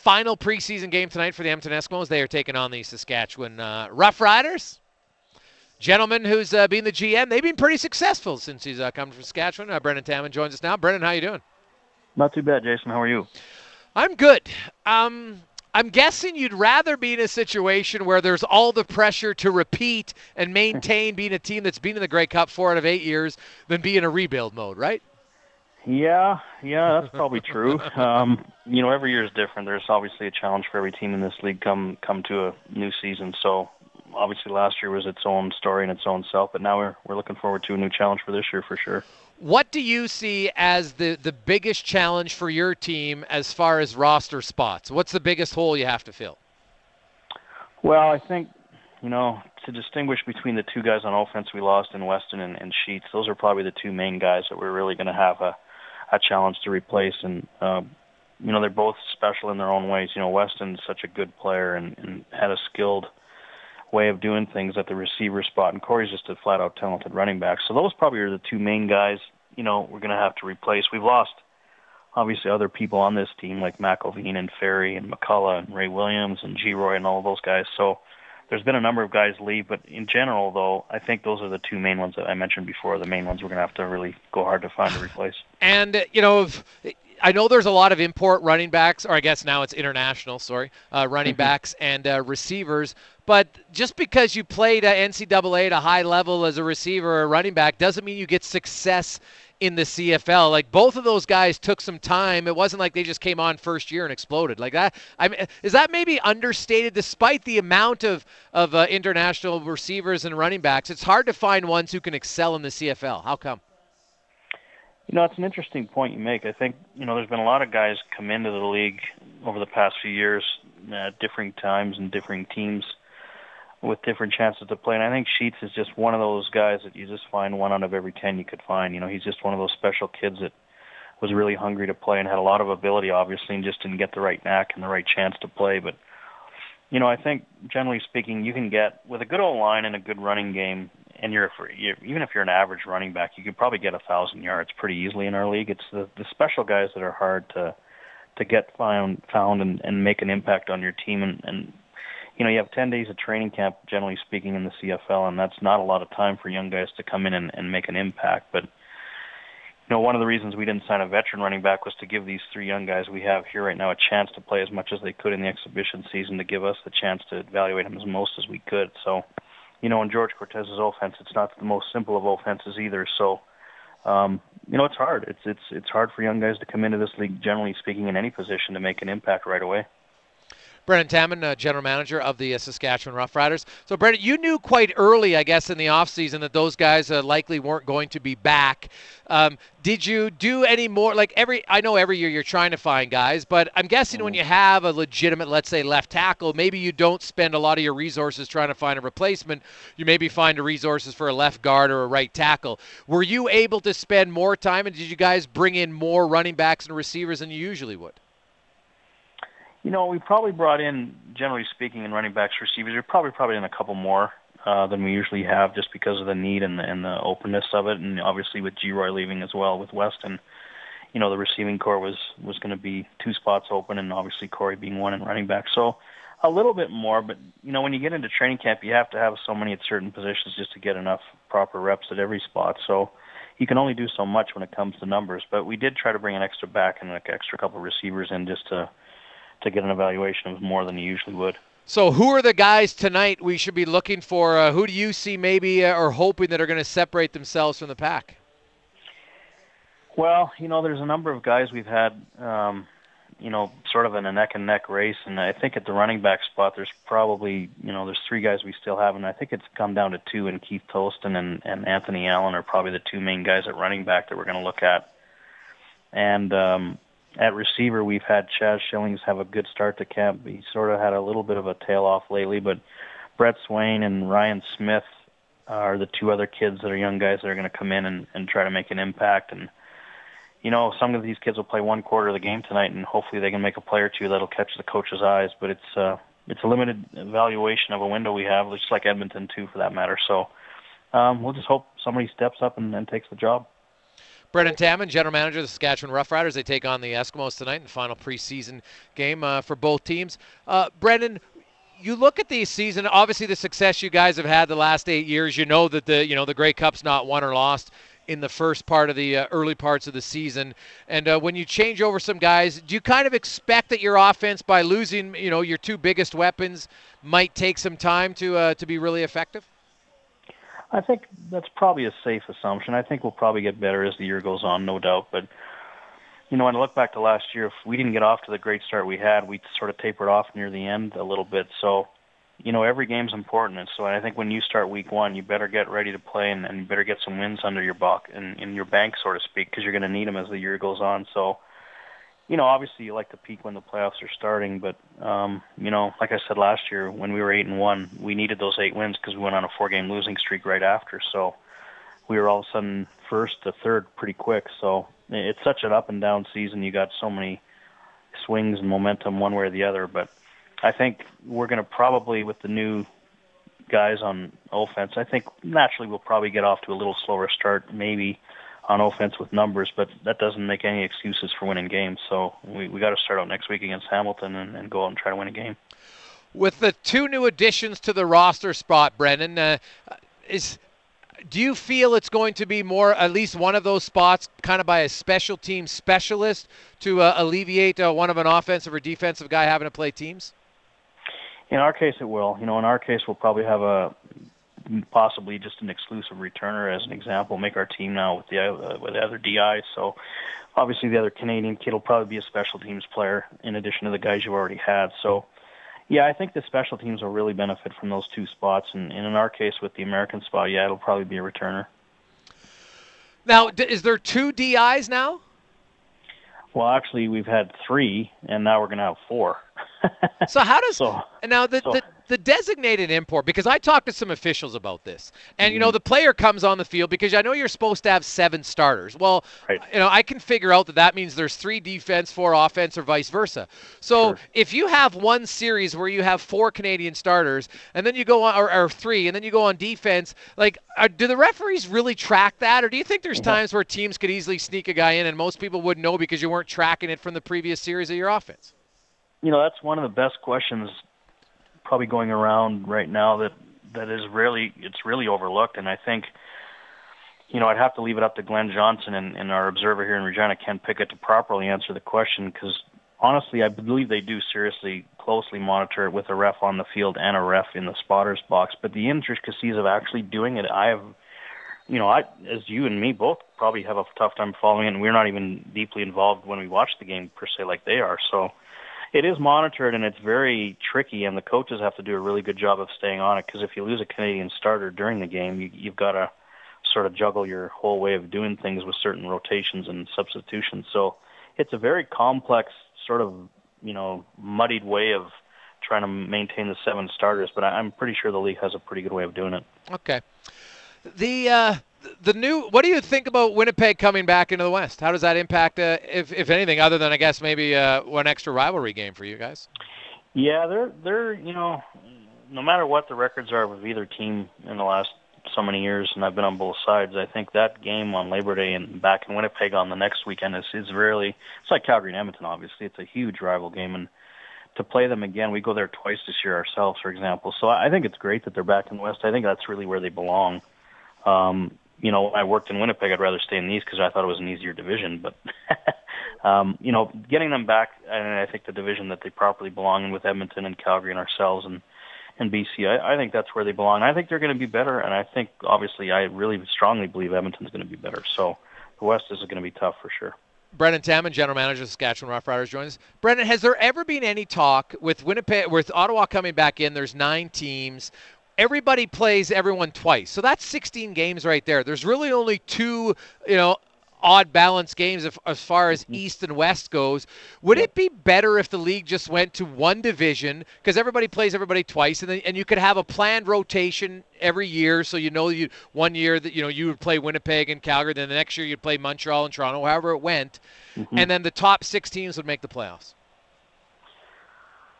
final preseason game tonight for the Edmonton Eskimos. They are taking on the Saskatchewan Roughriders. Gentleman who's been the GM, they've been pretty successful since he's come from Saskatchewan. Brendan Taman joins us now. Brendan, how you doing? Not too bad, Jason. How are you? I'm good. I'm guessing you'd rather be in a situation where there's all the pressure to repeat and maintain being a team that's been in the Grey Cup 4 out of 8 years than be in a rebuild mode, right? Yeah, that's probably true. Every year is different. There's obviously a challenge for every team in this league come to a new season. So obviously last year was its own story and its own self, but now we're looking forward to a new challenge for this year for sure. What do you see as the biggest challenge for your team as far as roster spots? What's the biggest hole you have to fill? Well, I think, to distinguish between the two guys on offense we lost in Weston and Sheets, those are probably the two main guys that we're really going to have a challenge to replace. And, they're both special in their own ways. Weston's such a good player and had a skilled way of doing things at the receiver spot, and Corey's just a flat-out talented running back. So those probably are the two main guys, we're going to have to replace. We've lost, obviously, other people on this team like McElveen and Ferry and McCullough and Ray Williams and G-Roy and all those guys. So there's been a number of guys leave, but in general, though, I think those are the two main ones that I mentioned before, the main ones we're going to have to really go hard to find to replace. And, I know there's a lot of import running backs, or I guess now it's international, running backs and receivers. But just because you played NCAA at a high level as a receiver or a running back doesn't mean you get success in the CFL. Like, both of those guys took some time. It wasn't like they just came on first year and exploded like that. Is that maybe understated? Despite the amount of international receivers and running backs, it's hard to find ones who can excel in the CFL. How come? It's an interesting point you make. I think, there's been a lot of guys come into the league over the past few years at different times and different teams with different chances to play. And I think Sheets is just one of those guys that you just find 1 out of every 10 you could find. He's just one of those special kids that was really hungry to play and had a lot of ability, obviously, and just didn't get the right knack and the right chance to play. But, I think, generally speaking, you can get, with a good old line and a good running game, and even if you're an average running back, you could probably get 1,000 yards pretty easily in our league. It's the special guys that are hard to get found and make an impact on your team. And you have 10 days of training camp, generally speaking, in the CFL, and that's not a lot of time for young guys to come in and make an impact. But one of the reasons we didn't sign a veteran running back was to give these 3 young guys we have here right now a chance to play as much as they could in the exhibition season, to give us the chance to evaluate them as most as we could. So, in George Cortez's offense, it's not the most simple of offenses either. So, it's hard. It's hard for young guys to come into this league, generally speaking, in any position to make an impact right away. Brendan Taman, general manager of the Saskatchewan Roughriders. So, Brendan, you knew quite early, I guess, in the offseason that those guys likely weren't going to be back. Did you do any more? I know every year you're trying to find guys, but I'm guessing when you have a legitimate, let's say, left tackle, maybe you don't spend a lot of your resources trying to find a replacement. You maybe find the resources for a left guard or a right tackle. Were you able to spend more time, and did you guys bring in more running backs and receivers than you usually would? We probably brought in, generally speaking, in running backs, receivers. We probably in a couple more than we usually have, just because of the need and the openness of it, and obviously with G-Roy leaving as well with Weston, the receiving core was going to be 2 spots open, and obviously Corey being 1 in running back. So a little bit more, but when you get into training camp, you have to have so many at certain positions just to get enough proper reps at every spot. So you can only do so much when it comes to numbers. But we did try to bring an extra back and an extra couple of receivers in just to get an evaluation of more than you usually would. So who are the guys tonight we should be looking for? Who do you see maybe or hoping that are going to separate themselves from the pack? Well, there's a number of guys we've had, sort of in a neck-and-neck race. And I think at the running back spot, there's probably, there's 3 guys we still have. And I think it's come down to 2, and Keith Tolston and Anthony Allen are probably the 2 main guys at running back that we're going to look at. And at receiver, we've had Chaz Schillings have a good start to camp. He sort of had a little bit of a tail off lately, but Brett Swain and Ryan Smith are the 2 other kids that are young guys that are going to come in and try to make an impact. And, some of these kids will play 1 quarter of the game tonight, and hopefully they can make a play or 2 that'll catch the coach's eyes. But it's a limited evaluation of a window we have, just like Edmonton, too, for that matter. So we'll just hope somebody steps up and takes the job. Brendan Taman, general manager of the Saskatchewan Roughriders. They take on the Eskimos tonight in the final preseason game for both teams. Brendan, you look at the season, obviously the success you guys have had the last 8 years. You know that the Grey Cup's not won or lost in the first part of the early parts of the season. And when you change over some guys, do you kind of expect that your offense, by losing your two biggest weapons, might take some time to be really effective? I think that's probably a safe assumption. I think we'll probably get better as the year goes on, no doubt. But when I look back to last year, if we didn't get off to the great start we had, we sort of tapered off near the end a little bit. So, every game's important. And so I think when you start week one, you better get ready to play and you better get some wins under your in your bank, so to speak, because you're going to need them as the year goes on. So, obviously you like to peak when the playoffs are starting. But, like I said last year, when we were 8-1, we needed those 8 wins because we went on a 4-game losing streak right after. So we were all of a sudden first to third pretty quick. So it's such an up and down season. You got so many swings and momentum one way or the other. But I think we're going to probably, with the new guys on offense, I think naturally we'll probably get off to a little slower start maybe on offense with numbers, but that doesn't make any excuses for winning games. So we got to start out next week against Hamilton and go out and try to win a game. With the two new additions to the roster spot, Brendan, do you feel it's going to be more, at least one of those spots, kind of by a special team specialist to alleviate one of an offensive or defensive guy having to play teams? In our case, it will. In our case, we'll probably have possibly just an exclusive returner as an example, make our team now with the other DI. So obviously the other Canadian kid will probably be a special teams player in addition to the guys you already had. So yeah, I think the special teams will really benefit from those two spots. And in our case with the American spot, yeah, it'll probably be a returner. Now, is there 2 DIs now? Well, actually, we've had 3, and now we're going to have 4. So how does the designated import, because I talked to some officials about this, and the player comes on the field because I know you're supposed to have 7 starters. Well, right. I can figure out that means there's 3 defense, 4 offense, or vice versa. So if you have one series where you have 4 Canadian starters, and then you go on, or 3, and then you go on defense, do the referees really track that, or do you think there's times where teams could easily sneak a guy in and most people wouldn't know because you weren't tracking it from the previous series of your offense? That's one of the best questions probably going around right now that is really overlooked. And I think, I'd have to leave it up to Glenn Johnson and our observer here in Regina, Ken Pickett, to properly answer the question, because honestly, I believe they do seriously closely monitor it with a ref on the field and a ref in the spotter's box. But the intricacies of actually doing it, as you and me both probably have a tough time following it, and we're not even deeply involved when we watch the game per se like they are. So it is monitored, and it's very tricky, and the coaches have to do a really good job of staying on it, because if you lose a Canadian starter during the game, you've got to sort of juggle your whole way of doing things with certain rotations and substitutions. So it's a very complex sort of, muddied way of trying to maintain the 7 starters, but I'm pretty sure the league has a pretty good way of doing it. Okay. What do you think about Winnipeg coming back into the West? How does that impact, if anything, other than I guess maybe one extra rivalry game for you guys? Yeah, they're no matter what the records are with either team in the last so many years, and I've been on both sides, I think that game on Labor Day and back in Winnipeg on the next weekend is really, it's like Calgary and Edmonton, obviously. It's a huge rival game, and to play them again, we go there twice this year ourselves, for example. So I think it's great that they're back in the West. I think that's really where they belong. When I worked in Winnipeg, I'd rather stay in the East because I thought it was an easier division. But, getting them back, and I think the division that they properly belong in with Edmonton and Calgary and ourselves and BC, I think that's where they belong. I think they're going to be better, and I think, obviously, I really strongly believe Edmonton's going to be better. So the West is going to be tough for sure. Brendan Taman, general manager of the Saskatchewan Roughriders, joins us. Brendan, has there ever been any talk with Ottawa coming back in? There's 9 teams. Everybody plays everyone twice. So that's 16 games right there. There's really only 2, odd balance games as far as East and West goes. Would it be better if the league just went to one division, because everybody plays everybody twice, and you could have a planned rotation every year, so you 1 year that you would play Winnipeg and Calgary, then the next year you'd play Montreal and Toronto, however it went, and then the top 6 teams would make the playoffs?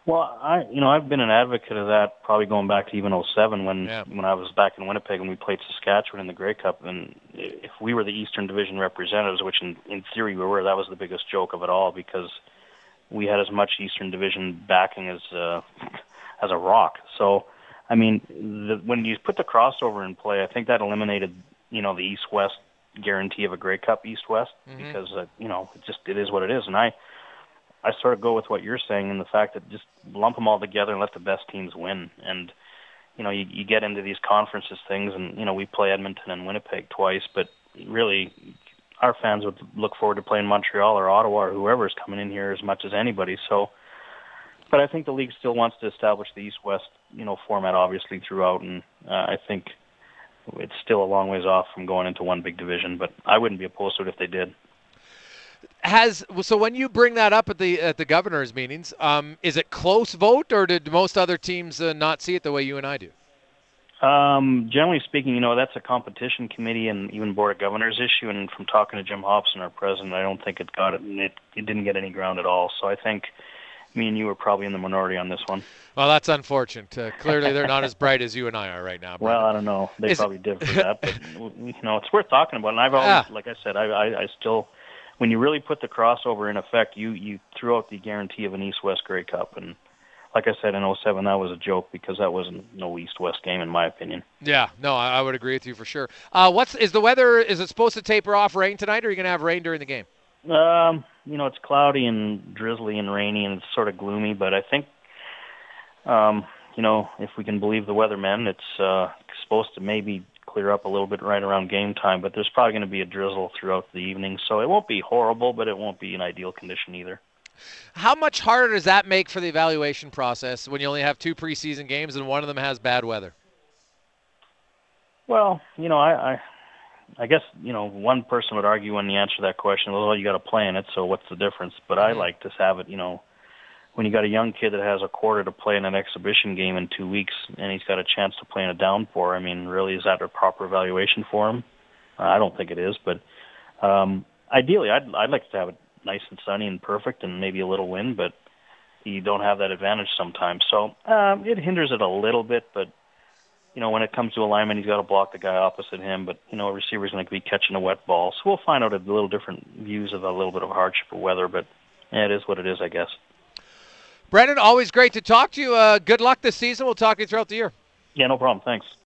Well, I've been an advocate of that probably going back to even '07 when I was back in Winnipeg and we played Saskatchewan in the Grey Cup. And if we were the Eastern Division representatives, which in theory we were, that was the biggest joke of it all because we had as much Eastern Division backing as a rock. So, I mean, when you put the crossover in play, I think that eliminated the East-West guarantee of a Grey Cup East-West because it is what it is. And I sort of go with what you're saying in the fact that just lump them all together and let the best teams win. And, you get into these conferences things and, we play Edmonton and Winnipeg twice, but really our fans would look forward to playing Montreal or Ottawa or whoever's coming in here as much as anybody. So, but I think the league still wants to establish the East-West, format obviously throughout. And I think it's still a long ways off from going into one big division, but I wouldn't be opposed to it if they did. So when you bring that up at the governor's meetings, is it close vote, or did most other teams not see it the way you and I do? Generally speaking, that's a competition committee and even board of governors issue. And from talking to Jim Hobson, our president, I don't think it got it, and it didn't get any ground at all. So I think me and you were probably in the minority on this one. Well, that's unfortunate. Clearly, they're not as bright as you and I are right now, Brendan. Well, I don't know. They probably did for that, but it's worth talking about. And I've always, like I said, I still. When you really put the crossover in effect, you threw out the guarantee of an East-West Grey Cup. And like I said, in '07, that was a joke because that wasn't no East-West game, in my opinion. Yeah, no, I would agree with you for sure. Is the weather, is it supposed to taper off rain tonight, or are you going to have rain during the game? It's cloudy and drizzly and rainy and it's sort of gloomy, but I think, if we can believe the weathermen, it's supposed to maybe clear up a little bit right around game time, but there's probably going to be a drizzle throughout the evening, so it won't be horrible, but it won't be an ideal condition either. How much harder does that make for the evaluation process when you only have 2 preseason games and one of them has bad weather? Well, I guess, one person would argue when you answer that question, well, you got to play in it, so what's the difference? But I like to have it, when you got a young kid that has a quarter to play in an exhibition game in 2 weeks and he's got a chance to play in a downpour, I mean, really, is that a proper evaluation for him? I don't think it is, but ideally, I'd like to have it nice and sunny and perfect and maybe a little wind, but you don't have that advantage sometimes. So it hinders it a little bit, but, when it comes to alignment, he's got to block the guy opposite him, but, a receiver's going to be catching a wet ball. So we'll find out a little different views of a little bit of hardship of weather, but it is what it is, I guess. Brendan, always great to talk to you. Good luck this season. We'll talk to you throughout the year. Yeah, no problem. Thanks.